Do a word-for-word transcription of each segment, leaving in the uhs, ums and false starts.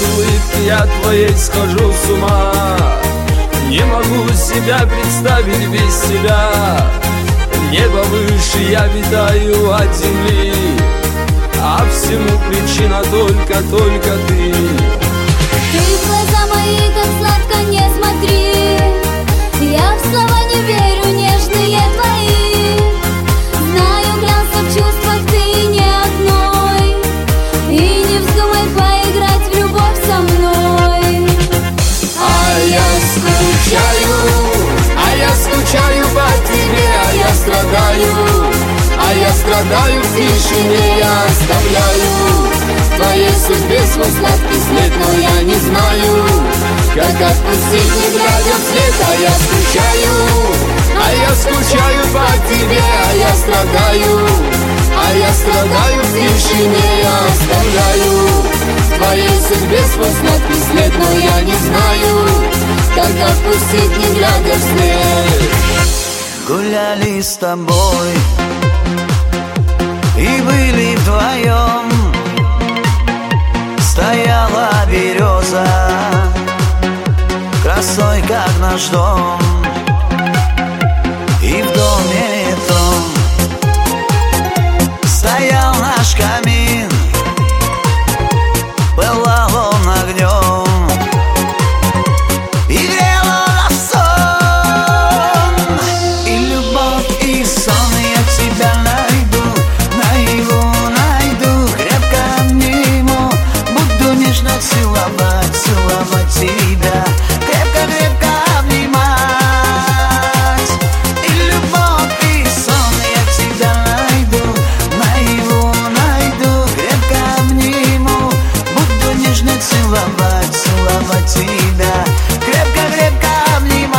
улыбки я твоей схожу с ума. Не могу себя представить без тебя. Небо выше, я витаю от земли, а всему причина только, только ты. Ты в глаза мои так сладко не смотри. Я в слова не верю, нежные твои. Знаю, клялся в чувствах ты не одной. И не вздумай поиграть в любовь со мной. А я скучаю, а я скучаю по тебе, а я страдаю, а я страдаю в тишине, я оставляю в твоей судьбе свой сладкий след, но я не знаю, как отпустить, не глядя вслед. А я скучаю, а я скучаю по тебе, а я страдаю, а я страдаю в тишине, я оставляю в твоей судьбе свой сладкий след, но я не знаю, как отпустить, не глядя вслед. Гуляли с тобой и были вдвоем. Стояла береза красой, как наш дом. И в доме том стоял наш камин, пылал он огнем. И грел он сон, и любовь, и сон. Я тебя найду, наяву найду, крепко обниму, буду нежно целовать, целовать тебя, крепко-крепко обнимать. И любовь, и сон. Я тебя найду, наяву найду, крепко обниму, буду нежно целовать, целовать тебя, крепко-крепко обнимать.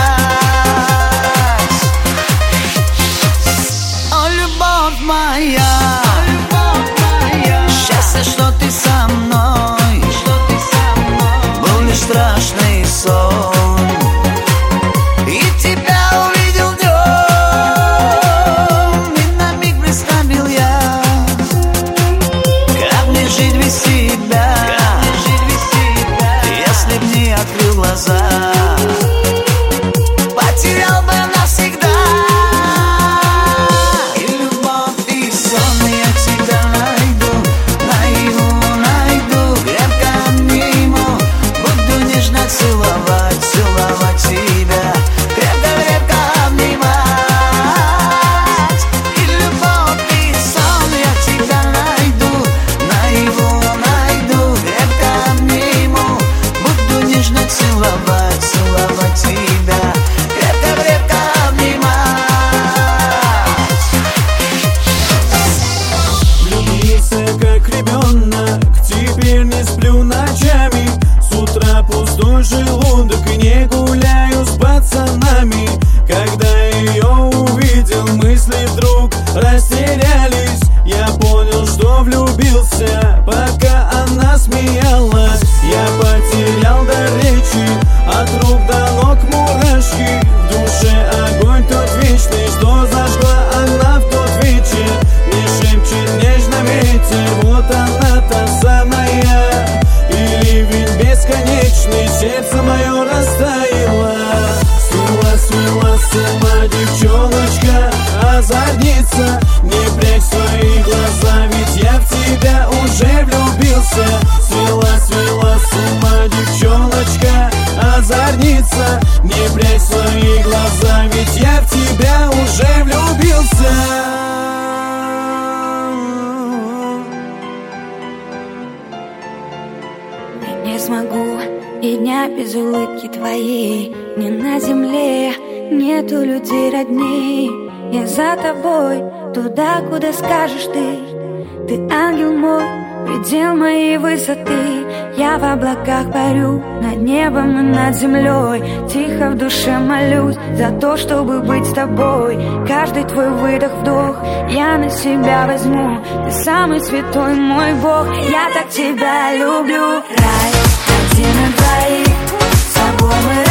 О, любовь моя, счастье, что ты со мной, был лишь страшный сон. И тебя увидел днем, и на миг представил я, как мне жить без тебя, если б не открыл глаза, потерял бы навсегда. И любовь, и сон. Я тебя найду, наяву найду, крепко обниму, буду нежно целовать, целовать тебя, крепко-крепко обнимать. И любовь, и сон. Я тебя найду, наяву найду, крепко обниму, буду нежно целовать, целовать тебя, крепко-крепко обнимать. Влюбился как ребенок, теперь не сплю ночами. С утра пустой желудок и не гуляю с пацанами. Когда ее увидел, мысли вдруг растерялись. Я понял, что влюбился, пока она смеялась. Я потерял дар речи, от рук до ног мурашки. В душе огонь тот вечный, что зажгла она в тот вечер. Мне шепчет нежно ветер, вот она та самая. И ливень бесконечный, сердце мое растаяло. Свела, свела сама девчоночка, озорница. Не прячь свои глаза, ведь я в тебя уже влюбился. Свела, свела сама девчоночка, озорница. Не прячь свои глаза, ведь я в тебя уже влюбился. Не смогу и дня без улыбки твоей. Ни на земле нету людей родней. Я за тобой, туда, куда скажешь ты. Ты ангел мой, предел моей высоты. Я в облаках парю, над небом и над землей. Тихо в душе молюсь за то, чтобы быть с тобой. Каждый твой выдох-вдох я на себя возьму. Ты самый святой мой Бог, я так тебя люблю. Рай один на двоих, с собой мы